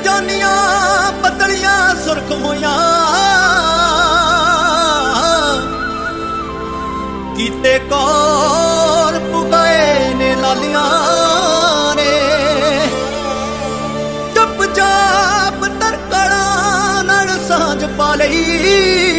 ਜਾਨੀਆਂ ਬਦਲੀਆਂ ਸੁਰਖ ਹੋਈਆਂ ਕੀਤੇ ਕੌਰ ਪੁਗਾਏ ਨੇ ਲਾਲੀਆਂ ਨੇ ਜਪ ਜਾਪ ਤਰਕੜਾਂ ਨਾਲ ਸਾਂਝ ਪਾ ਲਈ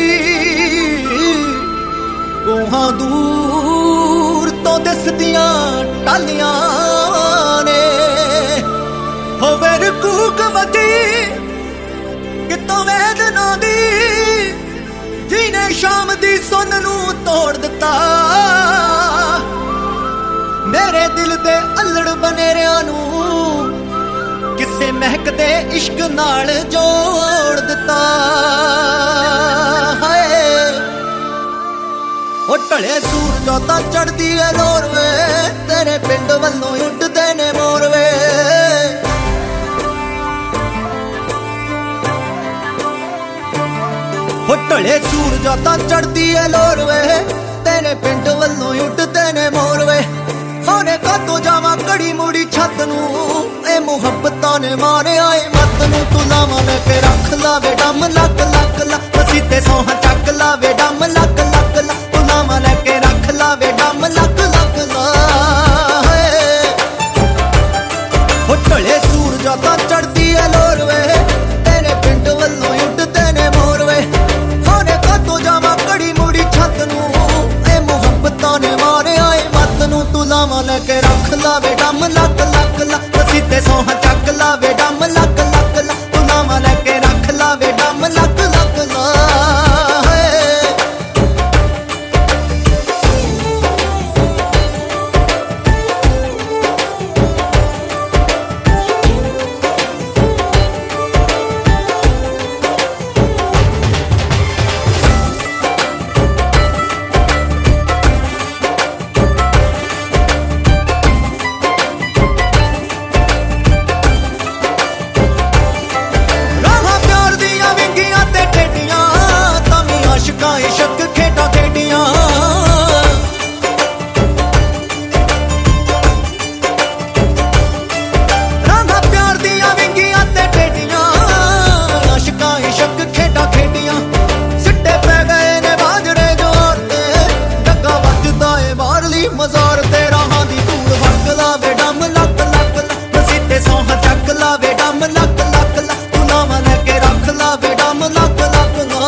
ਕੋਹਾਂ ਦੂਰ ਤੋਂ ਦਿਸਦੀਆਂ ਟਾਲੀਆਂ ਨੇ ਹੋਵੇ ਰਕੂਕ ਵਦੀ ਕਿਤੋਂ ਵੇਦਨਾ ਦੀ ਜਿਹਨੇ ਸ਼ਾਮ ਦੀ ਸੁੰਨ ਨੂੰ ਤੋੜ ਦਿੱਤਾ ਮੇਰੇ ਦਿਲ ਦੇ ਅਲੜ ਬਨੇਰਿਆਂ ਨੂੰ ਕਿਸੇ ਮਹਿਕਦੇ ਇਸ਼ਕ ਨਾਲ ਜੋੜ ਦਿੱਤਾ ਹਾਏ ਉਹ ਢਲੇ ਸੂਰਜਾਂ ਤਾਂ ਚੜਦੀ ਏ ਲੋਰ ਵੇ ਤੇਰੇ ਪਿੰਡ ਵੱਲੋਂ ਉੱਡਦੇ ਨੇ ਮੋਰ ਵੇ ਉਹ ਢਲੇ ਸੂਰਜਾਂ ਤਾਂ ਚੜਦੀ ਏ ਲੋਰ ਵੇ ਤੇਰੇ ਪਿੰਡ ਵੱਲੋਂ ਉੱਡਦੇ ਨੇ ਮੋਰ ਵੇ ਹੋਣੇ ਕਾਤੋਂ ਜਾਵਾਂ ਘੜੀ ਮੁੜੀ ਛੱਤ ਨੂੰ ਇਹ ਮੁਹੱਬਤਾਂ ਨੇ ਮਾਰਿਆ ਏ ਮੱਤ ਨੂੰ ਤੂੰ ਲਾਵਾਂ ਲੈ ਕੇ ਰੱਖ ਲਾਵੇ ਡੰਮ ਲੱਕ ਲੱਕ ਲੱਕ ਅਸੀਂ ਤੇ ਸੋਹਾਂ ਚੱਕ ਲਾਵੇ ਡੰਮ ਲੱਕ ਲੱਕ ਲੱਕ ਤੂੰ ਲਾਵਾਂ ਲੈ ਕੇ ਰੱਖ ਲਾਵੇ ਡੰਮ ਲੱਕ ਲੱਕ ਲਾ ਹੋ ਢਲੇ ਸੂਰਜਾਂ ਤਾਂ ਚੜਦੀ ਏ ਲੋਰ ਵੇ ਤੇਰੇ ਪਿੰਡ ਵੱਲੋਂ ਉੱਡਦੇ ਨੇ ਮੋਰ ਵੇ ਹੋਣੇ ਕਾਤੋਂ ਜਾਵਾਂ ਘੜੀ ਮੁੜੀ ਛੱਤ ਨੂੰ ਇਹ ਮੁਹੱਬਤਾਂ ਨੇ ਮਾਰਿਆ ਏ ਮੱਤ ਨੂੰ ਤੂੰ ਲਾਵਾਂ ਲੈ ਕੇ ਰੱਖ ਲਾਵੇ ਡੰਮ ਲੱਕ ਲੱਕ ਲੱਕ ਅਸੀਂ ਤੇ ਸੋਹਾਂ ਚੱਕ ਲਾਵੇ ਡੰਮ ਲੱਕ ਲੱਕ ਲੱਕ ਤੂੰ ਲਾਵਾਂ ਲੈ ਕੇ ਰੱਖ ਲਾਵੇ ਡੰਮ ਲੱਕ ਲੱਕ ਲਾ ਮਜ਼ਾਰ ਤੇ ਰਾਹਾਂ ਦੀ ਧੂੜ ਵਗ ਲਾਵੇ ਡੰਮ ਲੱਕ ਲੱਕ ਲੱਕ ਅਸੀਂ ਤੇ ਸੋਹਾਂ ਚੱਕ ਲਾਵੇ ਡੰਮ ਲੱਕ ਲੱਕ ਲੱਕ ਤੂੰ ਲਾਵਾਂ ਲੈ ਕੇ ਰੱਖ ਲਾਵੇ ਡੰਮ ਲੱਕ ਲੱਕ ਲਾ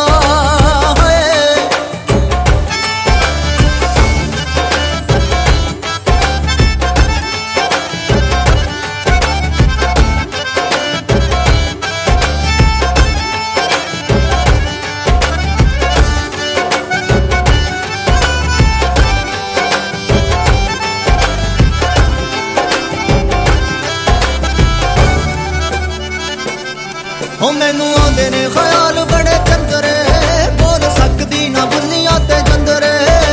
ਹੋ ਮੈਨੂੰ ਆਉਂਦੇ ਨੇ ਖਿਆਲ ਬੜੇ ਚੰਦਰੇ ਬੋਲ ਸਕਦੀ ਨਾ ਬੁੱਲੀਆਂ ਤੇ ਜੰਦਰੇ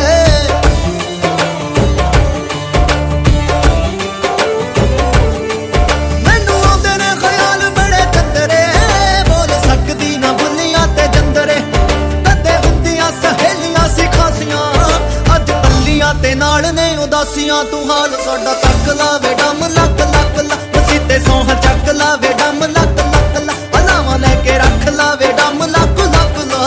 ਮੈਨੂੰ ਆਉਂਦੇ ਨੇ ਖਿਆਲ ਬੜੇ ਚੰਦਰੇ ਬੋਲ ਸਕਦੀ ਨਾ ਬੁੱਲੀਆਂ ਤੇ ਜੰਦਰੇ ਕਦੇ ਹੁੰਦੀਆਂ ਸਹੇਲੀਆਂ ਸੀ ਖਾਸੀਆਂ ਅੱਜ ਬੱਲੀਆਂ ਤੇ ਨਾਲ ਨੇ ਉਦਾਸੀਆਂ ਤੂੰ ਹਾਲ ਸਾਡਾ ਤੱਕ ਲਾਵੇ ਡੰਮ ਲੱਕ ਲੱਕ ਲੱਕ ਅਸੀਂ ਤੇ ਸੋਹਾਂ ਚੱਕ ਲਾਵੇ ਡੰਮ ਲੱਕ ਲੱਕ ਲੱਕ ਲੈ ਕੇ ਰੱਖ ਲਾਵੇ ਡੰਮ ਲੱਕ ਲੱਕ ਲਾ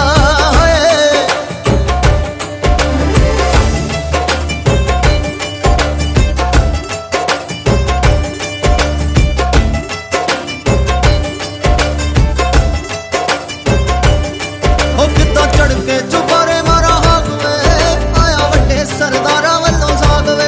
ਉਹ ਕਿੱਦਾਂ ਚੜ ਕੇ ਚੁਬਾਰੇ ਮਾਰਾ ਹਾਕ ਵੇ ਆਇਆ ਵੱਡੇ ਸਰਦਾਰਾਂ ਵੱਲੋਂ ਸਾਗ ਵੇ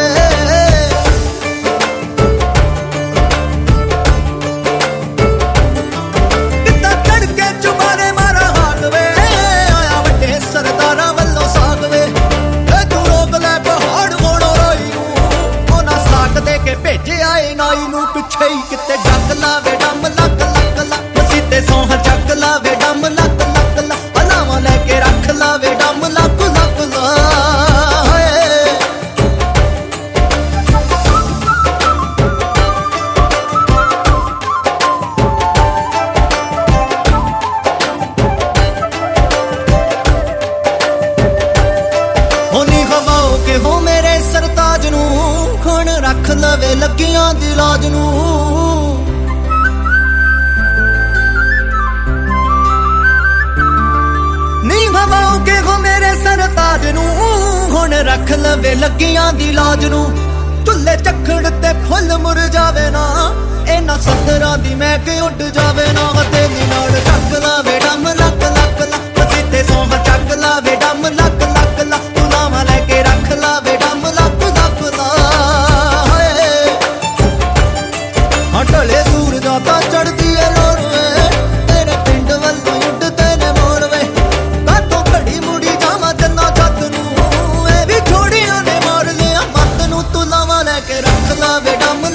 ਨਾਈ ਨੂੰ ਪਿੱਛੇ ਹੀ ਕਿਤੇ ਡੱਕ ਲਾਵੇ ਡੰਮ ਲੱਕ ਲੱਕ ਲੱਕ ਅਸੀਂ ਤੇ ਸੋਹਾਂ ਚੱਕ ਲਾਵੇ ਡੰਮ ਲੱਕ ਲੱਕ ਲੱਕ ਲਾਵਾਂ ਲੈ ਕੇ ਰੱਖ ਲਾਵੇ ਡੰਮ ਲੱਕ ਲੱਕ ਲਾ ਹੋਣੀ ਹਵਾਓ ਕਿ ਹੋ ਮੇਰੇ ਸਰਤਾਜ ਨੂੰ ਖਣ ਰੱਖ ਲਵੇ ਲੱਗੀਆਂ ਦੀ ਲਾਜ ਨੂੰ ਹਵਾਓ ਕੇ ਹੋ ਮੇਰੇ ਸਰਤਾਜ ਨੂੰ ਹੁਣ ਰੱਖ ਲਵੇ ਲੱਗੀਆਂ ਦੀ ਲਾਜ ਨੂੰ ਢੁੱਲੇ ਚੱਖੜ ਤੇ ਫੁੱਲ ਮੁਰਝਾਵੇ ਨਾ ਇਹਨਾਂ ਸੱਤਰਾਂ ਦੀ ਮੈਂ ਕਿ ਉੱਡ ਜਾਵੇ ਨਾ ਤੇਰੀ ਨਾਲ ਚੱਕ ਲਾਵੇ ਡੰਮ ਲੱਕ ਲੱਕ ਲੱਕ ਸਿੱਧੇ ਸੌਂ ਚੱਕ ਲਾਵੇ ਡੰਮ ਲੱਕ ਲੱਕ ਲੱਕ ਤੂੰ ਲਾਵਾਂ ਲੈ ਕੇ ਰੱਖ ਲਾਵੇ ਡੰਮ ਲੱਕ ਲੱਕ ਲਾ ਹਾਂ ਢਲੇ ਸੂਰਜਾਂ ਤਾਂ ਚੜਦੀ ਏ ਲੋਰ ਵੇ ਤੇਰੇ ਪਿੰਡ ਵੱਲੋਂ ਉੱਡਦੇ ਨੇ ਮੋਰ ਵੇ ਕਾਤੋਂ ਘੜੀ ਮੁੜੀ ਜਾਵਾਂ ਜੰਨਾ ਜੱਤ ਨੂੰ ਇਹ ਵੀ ਛੋੜੀਆਂ ਨੇ ਮਾਰ ਲਿਆ ਮੱਤ ਨੂੰ ਤੂੰ ਲਾਵਾਂ ਲੈ ਕੇ ਰੱਖ ਲਾਵੇ ਡੰਮ